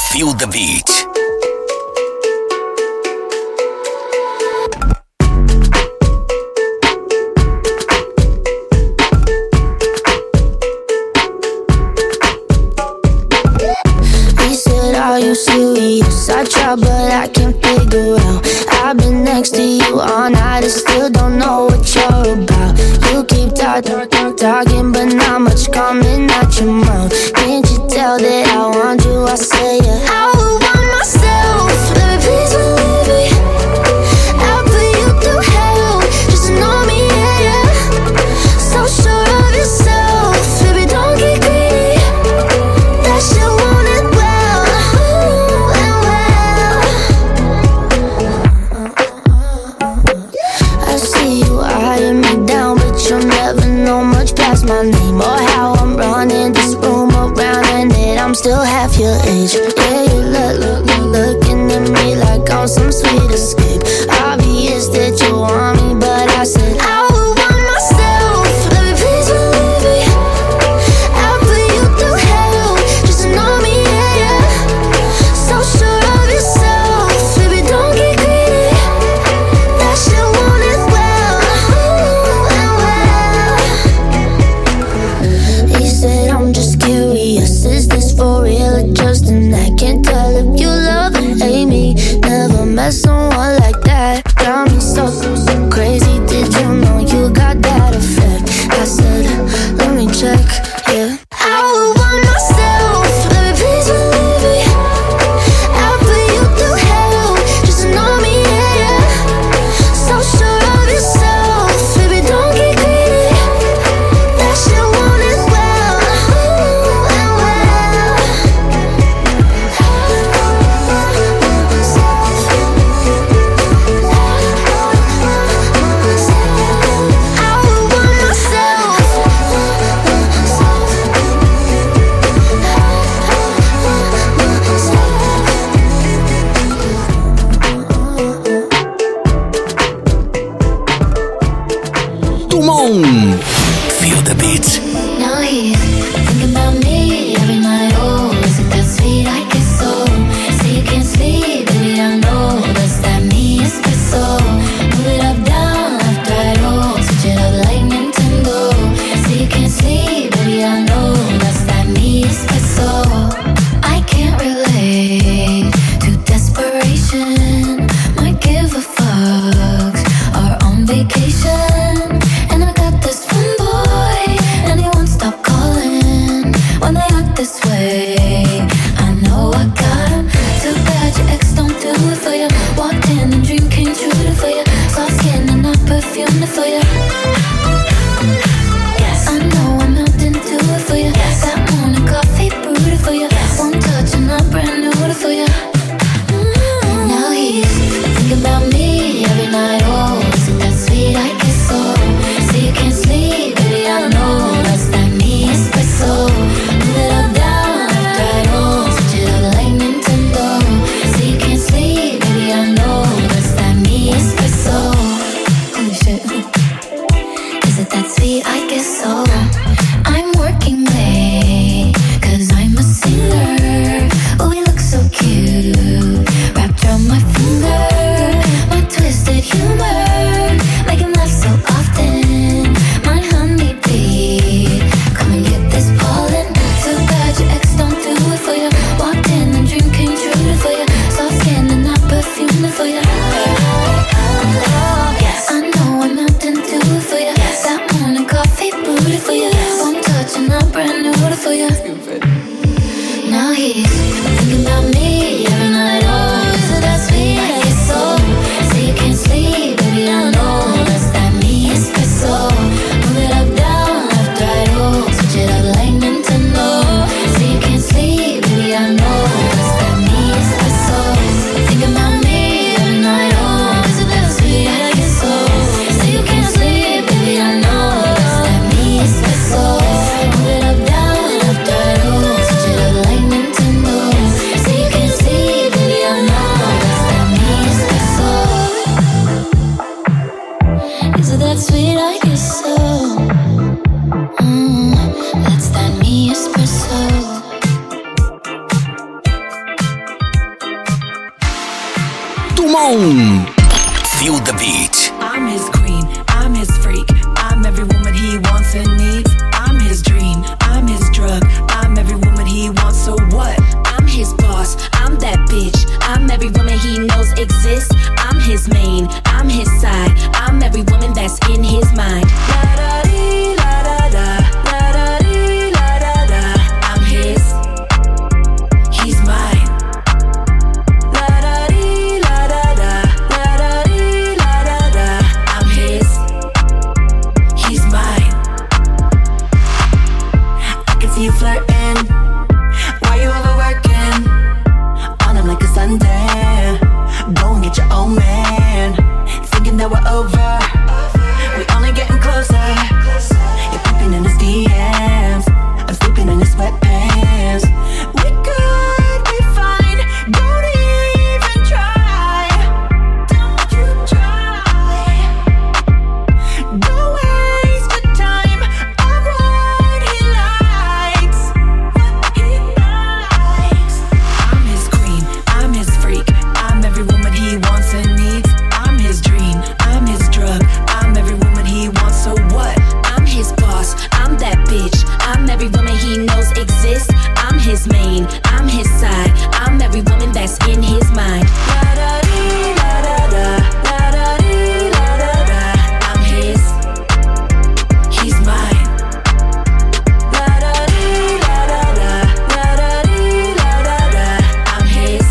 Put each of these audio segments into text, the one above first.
Feel the beat. He said, are you serious? I try but I can't figure out. I've been next to you all night and still don't know what you're about. You keep talking but not much coming out your mouth. Can't you tell that I want you? I say yeah. I would want myself. Baby, please believe me. I'll put you through hell. Just to know me, yeah, yeah. So sure of yourself. Baby, don't get greedy. That shit want it well, and well. I see you eyeing me down, but you'll never know much past my name or how I'm running this room around, and that I'm still half your age. Yeah, you looking at me like I'm some sweet escape. Obvious that you want me, but I said I would want myself. Baby, please believe me. I'll put you through hell just to know me, yeah, yeah. So sure of yourself, baby, don't get greedy. That shit want it well, and well. He said, I'm just curious, is this for real or just an act? Can't tell if you Dumont. Feel the beat. I'm his queen, I'm his freak, I'm every woman he wants and needs. I'm his dream, I'm his drug, I'm every woman he wants, so what? I'm his boss, I'm that bitch, I'm every woman he knows exists. I'm his main, I'm his side, I'm every woman that's in his mind. La-da-dee, la-da-da, la-da-dee, la-da-da. I'm his, he's mine. La-da-dee, la-da-da, la-da-dee, la-da-da. I'm his, he's mine. I can see you flirting, why you overworking? On him like a Sunday, go and get your own man. Thinking that we're over, we only getting closer. You're peeping in his DMs, I'm sleeping in his sweatpants. We could be fine, don't even try. Don't you try. Don't waste your time on what he likes. What he likes. I'm his queen, I'm his freak, I'm every woman he wants and needs. I'm his dream, I'm his drug, I'm every woman he wants, so what? I'm his boss, I'm that bitch, I'm every woman he knows exists. I'm his main, I'm his side, I'm every woman that's in his mind. La-da-dee, la-da-da, la-da-dee, la-da-da. I'm his, he's mine. La-da-dee, la-da-da, la-da-dee, la-da-da. I'm his,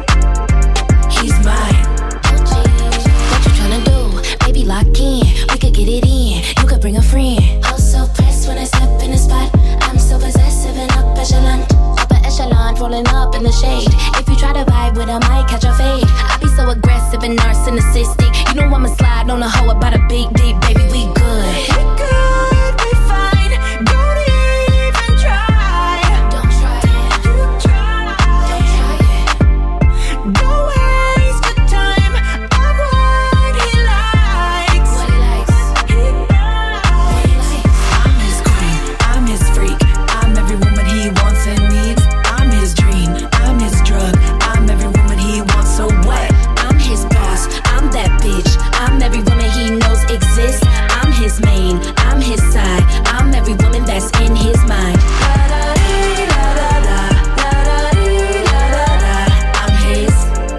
he's mine. What you tryna do? Baby, lock in. We could get it in. You could bring a friend. I'm so pressed when I step in the spot. I'm so possessive and up echelon. Upper echelon, rolling up in the shade. If you try to vibe with, I might catch a fade. I be so aggressive and narcissistic. You know I'ma slide on a hoe about a big deep, baby. We good. We could be fine, don't even try. Don't try it. You try. Don't try it. Don't waste your time on what he likes. What he likes. He likes. I'm his queen, I'm his freak, I'm every woman he wants and needs. I'm his dream, I'm his drug, I'm every woman he wants, so what? I'm his boss, I'm that bitch, I'm every woman he knows exists. I'm his main, I'm his side, I'm every woman that's in his mind. La-da-dee, la-da-da, la-da-dee, la-da-da. I'm his,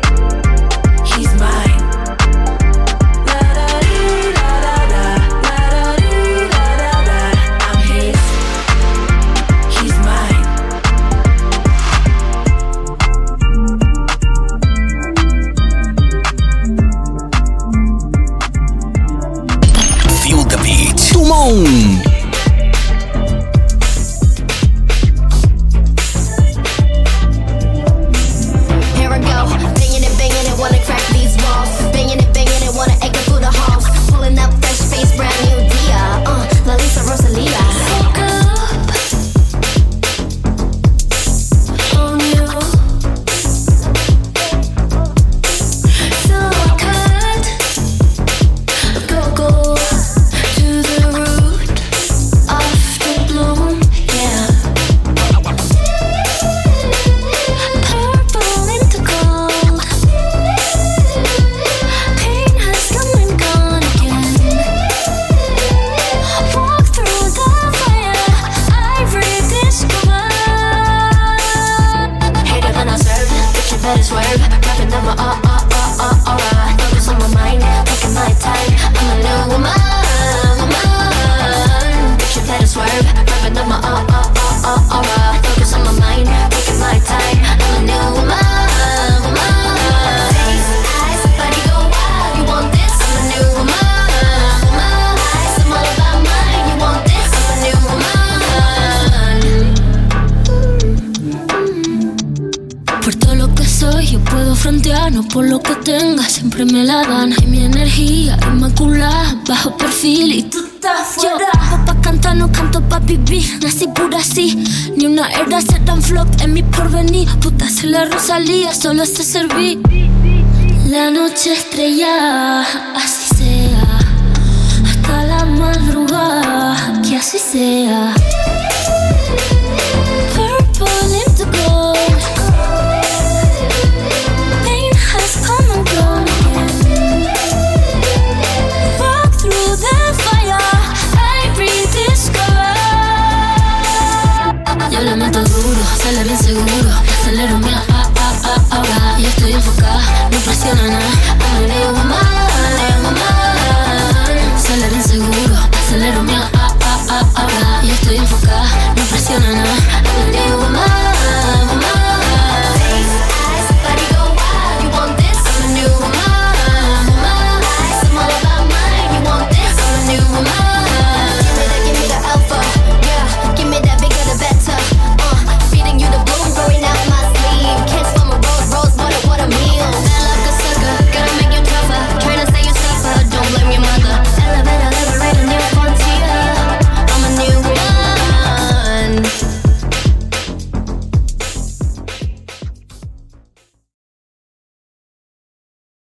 he's mine. La-da-dee, la-da-da, la-da-dee, la-da-da. I'm his, he's mine. Feel the beat. Dumont. Here I go, banging it, wanna crack these walls. Banging it, wanna echo through the halls. Pulling up fresh face, brand new Dia. La Lisa Rosalia. Woke up on you, so I cut go to the root of the bloom, yeah. Purple into gold, pain has come and gone again. Walk through the fire, I rediscover. Hater than I serve, bitch you better swerve. Rapping on my aura, focus on my mind, taking my time. I'm a new woman. Bitch you better swerve, rapping on my aura, focus on my mind, taking my time. I'm a new woman. Face, eyes, body go wild. You want this? I'm a new woman. Eyes, I'm all about mine. You want this? I'm a new woman. Por todo lo que soy, yo puedo frontear, no por lo que tenga, siempre me la dan. Y mi energía inmaculada, bajo perfil y tú estás fuera. Yo pa' cantar, no canto pa' vivir, nací pura así. Ni una era ser tan flop en mi porvenir. Puta, se la Rosalía, solo sé servir. La noche estrellada, así sea. Hasta la madrugada, que así sea.